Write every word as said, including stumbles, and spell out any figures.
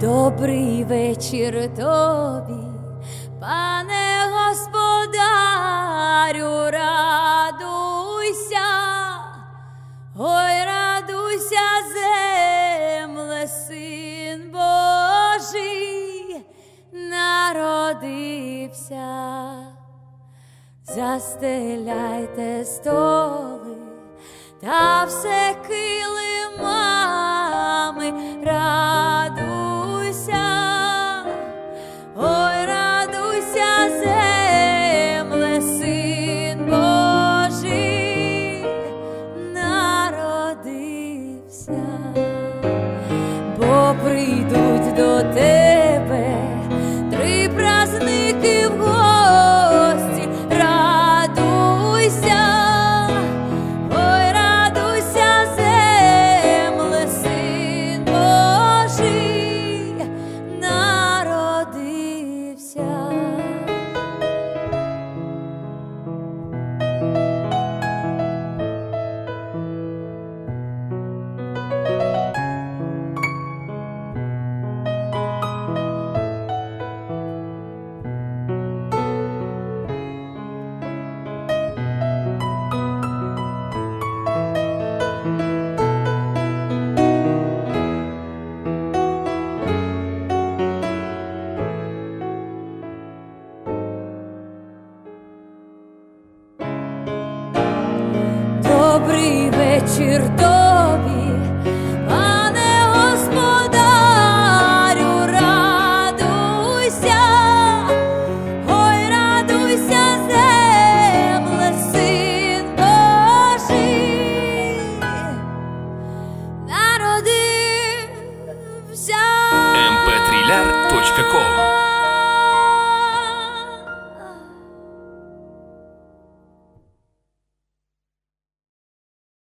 Добрий вечір тобі, пане господарю, радуйся, ой, радуйся, земле, син Божий народився. Застеляйте столи та все килимами, радуйся, ой, радуйся, земле, син Божий народився. Бо прийдуть до тебе три праздники в гості, радуйся, ой, радуйся, земле, син Божий народився. Добрий вечір тобі, пане господарю, радуйся, ой, радуйся, земле, син Божий народився.